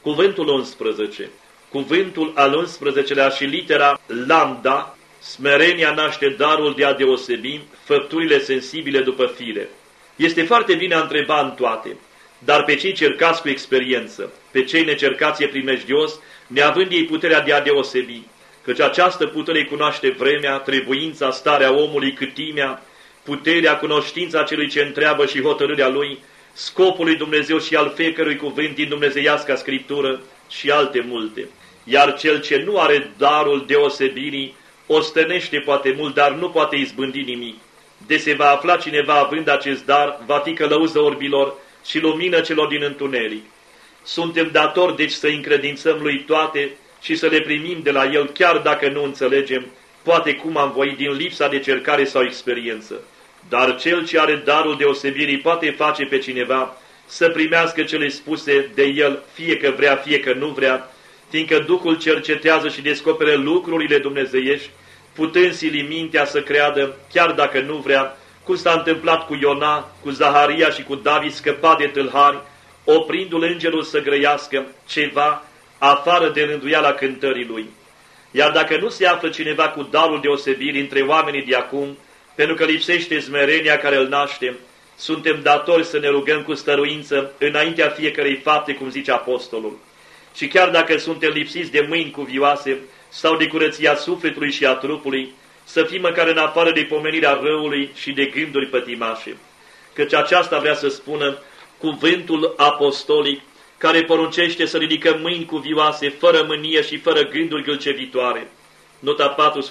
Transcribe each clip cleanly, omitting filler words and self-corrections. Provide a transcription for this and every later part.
Cuvântul 11. Cuvântul al 11-lea și litera lambda, smerenia naște darul de a deosebi făpturile sensibile după fire. Este foarte bine a întreba în toate, dar pe cei cercați cu experiență, pe cei necercați e primejdios, neavând ei puterea de a deosebi, căci această putere cunoaște vremea, trebuința, starea omului, câtimea, puterea, cunoștința celui ce întreabă și hotărârea lui, scopul lui Dumnezeu și al fiecărui cuvânt din dumnezeiasca Scriptură și alte multe. Iar cel ce nu are darul deosebirii, ostenește poate mult, dar nu poate izbândi nimic. De se va afla cineva având acest dar, va fi călăuză orbilor și lumină celor din întuneric. Suntem datori deci să încredințăm lui toate și să le primim de la el, chiar dacă nu înțelegem, poate cum am voit din lipsa de cercare sau experiență. Dar cel ce are darul deosebirii poate face pe cineva să primească cele spuse de el, fie că vrea, fie că nu vrea, fiindcă Duhul cercetează și descoperă lucrurile dumnezeiești, putând sili mintea să creadă, chiar dacă nu vrea, cum s-a întâmplat cu Iona, cu Zaharia și cu David scăpat de tâlhari, oprindu-l îngerul să grăiască ceva afară de rânduiala cântării lui. Iar dacă nu se află cineva cu darul deosebirii între oamenii de acum, pentru că lipsește smerenia care îl naște, suntem datori să ne rugăm cu stăruință înaintea fiecărei fapte, cum zice apostolul. Și chiar dacă suntem lipsiți de mâini cuvioase sau de curăția sufletului și a trupului, să fim măcar în afară de pomenirea răului și de gânduri pătimașe. Căci aceasta vrea să spună cuvântul apostolic, care poruncește să ridicăm mâini cuvioase, fără mânie și fără gânduri gâlcevitoare. Nota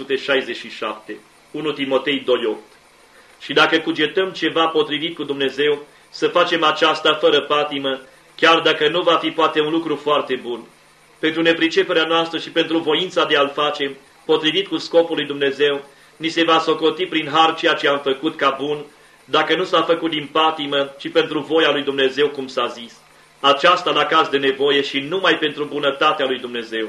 467, 1 Timotei 2:8. Și dacă cugetăm ceva potrivit cu Dumnezeu, să facem aceasta fără patimă, chiar dacă nu va fi poate un lucru foarte bun. Pentru nepriceperea noastră și pentru voința de a-l face, potrivit cu scopul lui Dumnezeu, ni se va socoti prin har ceea ce am făcut ca bun, dacă nu s-a făcut din patimă, ci pentru voia lui Dumnezeu, cum s-a zis. Aceasta la caz de nevoie și numai pentru bunătatea lui Dumnezeu.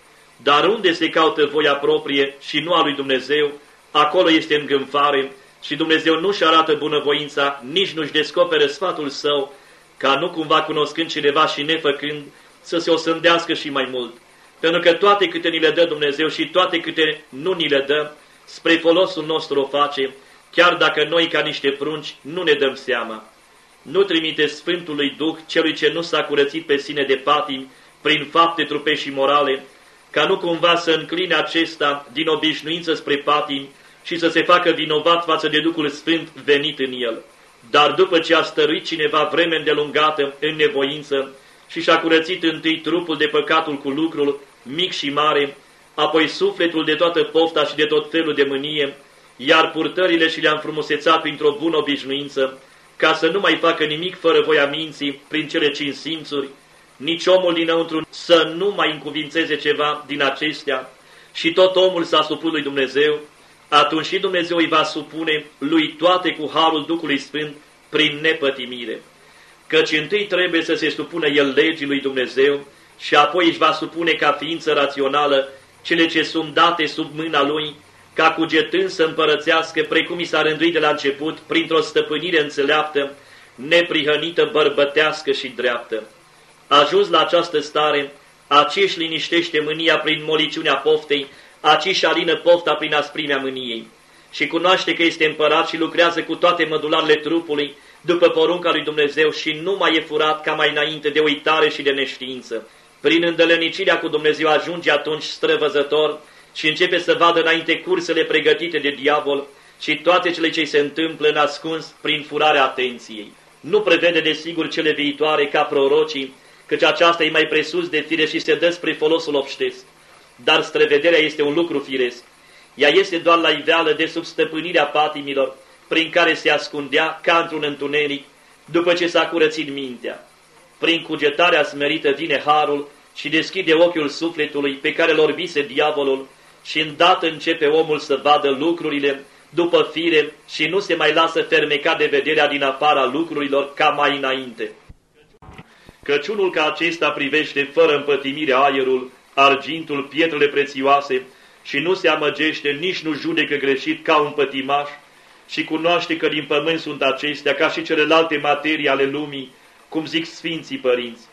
Dar unde se caută voia proprie și nu a lui Dumnezeu, acolo este îngânfare și Dumnezeu nu-și arată bunăvoința, nici nu-și descoperă sfatul său, ca nu cumva cunoscând cineva și nefăcând, să se osândească și mai mult. Pentru că toate câte ni le dă Dumnezeu și toate câte nu ni le dă, spre folosul nostru o face, chiar dacă noi ca niște prunci nu ne dăm seama. Nu trimite Sfântului Duh celui ce nu s-a curățit pe sine de patimi prin fapte trupești și morale, ca nu cumva să încline acesta din obișnuință spre patimi și să se facă vinovat față de Duhul Sfânt venit în el. Dar după ce a stăruit cineva vreme îndelungată în nevoință și și-a curățit întâi trupul de păcatul cu lucrul mic și mare, apoi sufletul de toată pofta și de tot felul de mânie, iar purtările și le-a înfrumusețat printr-o bună obișnuință, ca să nu mai facă nimic fără voia minții prin cele 5 simțuri, nici omul dinăuntru să nu mai încuvințeze ceva din acestea și tot omul s-a supus lui Dumnezeu, atunci și Dumnezeu îi va supune lui toate cu harul Duhului Sfânt prin nepătimire. Căci întâi trebuie să se supună el legii lui Dumnezeu și apoi își va supune ca ființă rațională cele ce sunt date sub mâna lui, ca cugetând să împărățească precum i s-a rânduit de la început, printr-o stăpânire înțeleaptă, neprihănită, bărbătească și dreaptă. Ajuns la această stare, aci își liniștește mânia prin moliciunea poftei, aci își alină pofta prin asprimea mâniei și cunoaște că este împărat și lucrează cu toate mădularele trupului, după porunca lui Dumnezeu și nu mai e furat ca mai înainte de uitare și de neștiință. Prin îndălănicirea cu Dumnezeu ajunge atunci străvăzător și începe să vadă înainte cursele pregătite de diavol și toate cele ce se întâmplă în ascuns prin furarea atenției. Nu prevede desigur cele viitoare ca prorocii, căci aceasta e mai presus de fire și se dă spre folosul obștesc. Dar străvederea este un lucru firesc. Ea este doar la iveală de sub stăpânirea patimilor, prin care se ascundea ca într-un întuneric, după ce s-a curățit mintea. Prin cugetarea smerită vine harul și deschide ochiul sufletului pe care l-or vise diavolul și îndată începe omul să vadă lucrurile după fire și nu se mai lasă fermecat de vederea din afara lucrurilor ca mai înainte. Căci unul ca acesta privește fără împătimire aerul, argintul, pietrele prețioase și nu se amăgește, nici nu judecă greșit ca un pătimaș și cunoaște că din pământ sunt acestea ca și celelalte materii ale lumii, cum zic Sfinții Părinți.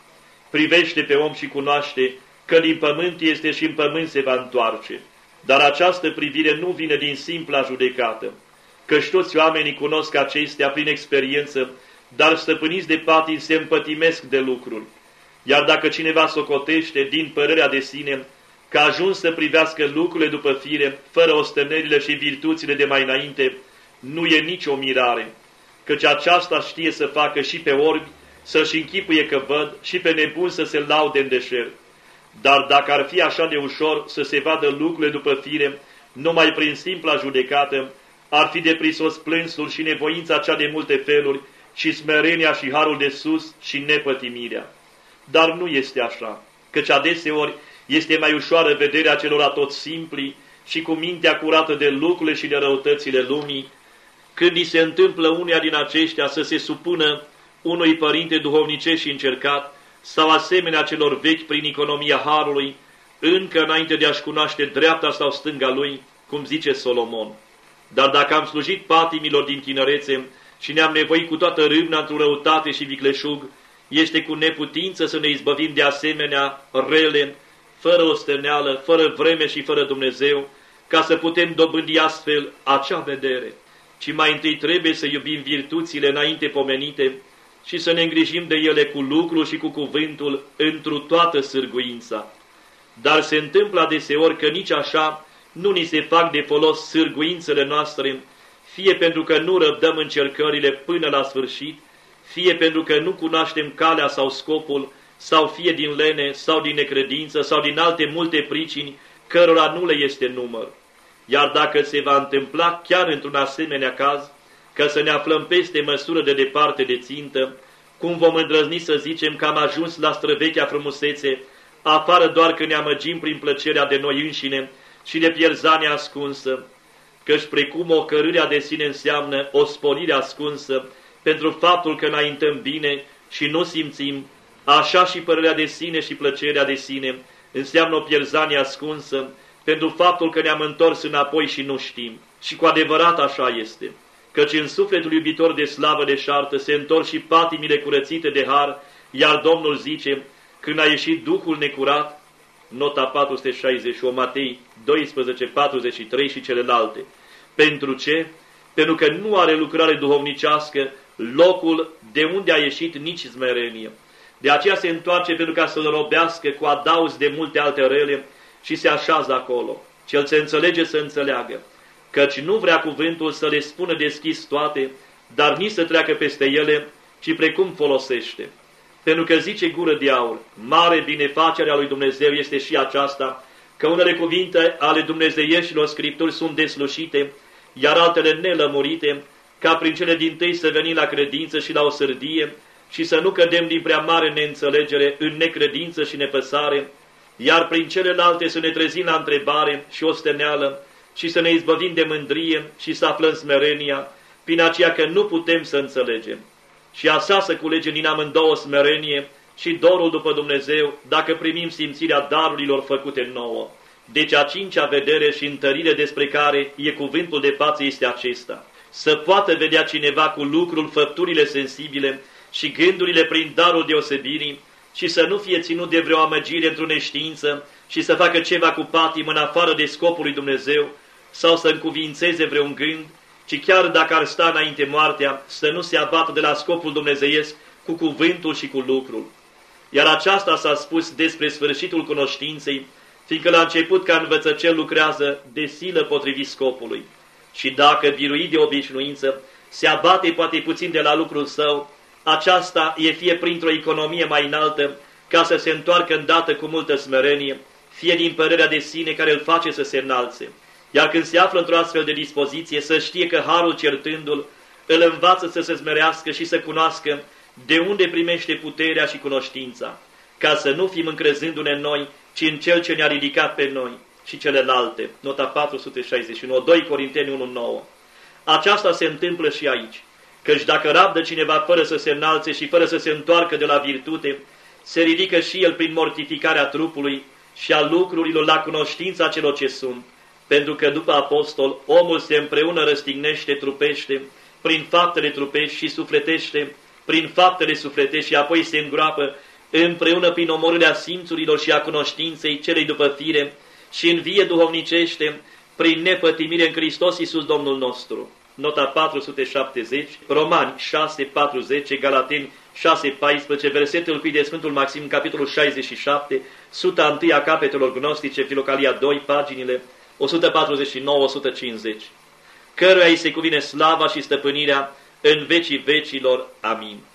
Privește pe om și cunoaște că din pământ este și în pământ se va întoarce. Dar această privire nu vine din simpla judecată, căci toți oamenii cunosc acestea prin experiență, dar stăpâniți de patii se împătimesc de lucruri. Iar dacă cineva socotește din părerea de sine că a ajuns să privească lucrurile după fire, fără ostenelile și virtuțile de mai înainte, nu e nicio mirare, căci aceasta știe să facă și pe orbi să-și închipuie că văd și pe nebuni să se laude în deșert. Dar dacă ar fi așa de ușor să se vadă lucrurile după fire, numai prin simpla judecată, ar fi de prisos plânsul și nevoința cea de multe feluri, și smerenia și harul de sus și nepătimirea. Dar nu este așa, căci adeseori este mai ușoară vederea celor atot simpli și cu mintea curată de lucrurile și de răutățile lumii, când îi se întâmplă uneia din aceștia să se supună unui părinte duhovnicesc și încercat, sau asemenea celor vechi prin economia harului, încă înainte de a-și cunoaște dreapta sau stânga lui, cum zice Solomon. Dar dacă am slujit patimilor din tinerețe și ne-am nevoit cu toată râvna într-o răutate și vicleșug, este cu neputință să ne izbăvim de asemenea rele, fără osteneală, fără vreme și fără Dumnezeu, ca să putem dobândi astfel acea vedere. Ci mai întâi trebuie să iubim virtuțile înainte pomenite și să ne îngrijim de ele cu lucru și cu cuvântul întru toată sârguința. Dar se întâmplă adeseori că nici așa nu ni se fac de folos sârguințele noastre, fie pentru că nu răbdăm încercările până la sfârșit, fie pentru că nu cunoaștem calea sau scopul, sau fie din lene, sau din necredință, sau din alte multe pricini, cărora nu le este număr. Iar dacă se va întâmpla chiar într-un asemenea caz, că să ne aflăm peste măsură de departe de țintă, cum vom îndrăzni să zicem că am ajuns la străvechea frumusețe, afară doar că ne amăgim prin plăcerea de noi înșine și de pierzania ascunsă, căci precum o cărârea de sine înseamnă o sporire ascunsă, pentru faptul că înaintăm bine și nu simțim, așa și părerea de sine și plăcerea de sine înseamnă o pierzanie ascunsă, pentru faptul că ne-am întors înapoi și nu știm. Și cu adevărat așa este, căci în sufletul iubitor de slavă deșartă se întorc și patimile curățite de har, iar Domnul zice, când a ieșit Duhul necurat, nota 461, Matei 12, 43 și celelalte. Pentru ce? Pentru că nu are lucrare duhovnicească locul de unde a ieșit nici smerenie. De aceea se întoarce pentru ca să-l robească cu adauz de multe alte rele și se așează acolo. Cel ce înțelege să înțeleagă, căci nu vrea cuvântul să le spună deschis toate, dar nici să treacă peste ele, ci precum folosește. Pentru că zice gură de aur, mare binefacere a lui Dumnezeu este și aceasta, că unele cuvinte ale dumnezeieșilor Scripturi sunt deslușite, iar altele nelămurite, ca prin cele dintâi să venim la credință și la o sârdie și să nu cădem din prea mare neînțelegere în necredință și nepăsare, iar prin celelalte să ne trezim la întrebare și osteneală și să ne izbăvim de mândrie și să aflăm smerenia, prin aceea că nu putem să înțelegem. Și așa să culegem din amândouă smerenie și dorul după Dumnezeu, dacă primim simțirea darurilor făcute nouă. Deci a cincea vedere și întărire despre care e cuvântul de față este acesta. Să poată vedea cineva cu lucrul făpturile sensibile și gândurile prin darul deosebirii și să nu fie ținut de vreo amăgire într-o neștiință și să facă ceva cu patim în afară de scopul lui Dumnezeu sau să încuvințeze vreun gând, ci chiar dacă ar sta înainte moartea, să nu se abată de la scopul dumnezeiesc cu cuvântul și cu lucrul. Iar aceasta s-a spus despre sfârșitul cunoștinței, fiindcă la început ca învățăcel lucrează de silă potrivit scopului. Și dacă, biruit de obișnuință, se abate poate puțin de la lucrul său, aceasta e fie printr-o economie mai înaltă, ca să se întoarcă îndată cu multă smerenie, fie din părerea de sine care îl face să se înalțe. Iar când se află într-o astfel de dispoziție, să știe că harul certându-l îl învață să se smerească și să cunoască de unde primește puterea și cunoștința, ca să nu fim încrezându-ne în noi, ci în Cel ce ne-a ridicat pe noi și celelalte. Nota 461, 2 Corinteni 1:9. Aceasta se întâmplă și aici, căci dacă rabdă cineva fără să se înalțe și fără să se întoarcă de la virtute, se ridică și el prin mortificarea trupului și a lucrurilor la cunoștința celor ce sunt, pentru că după apostol, omul se împreună răstignește, trupește, prin faptele trupești și sufletește, prin faptele sufletești și apoi se îngroapă împreună prin omorârea simțurilor și a cunoștinței celei după fire și învie duhovnicește prin nepătimire în Hristos Iisus Domnul nostru. Nota 470, Romani 6:40, Galateni 6:14, versetul de Sfântul Maxim, capitolul 67, suta 1 a capetelor gnostice, Filocalia 2, paginile 149-150, căruia îi se cuvine slava și stăpânirea în vecii vecilor. Amin.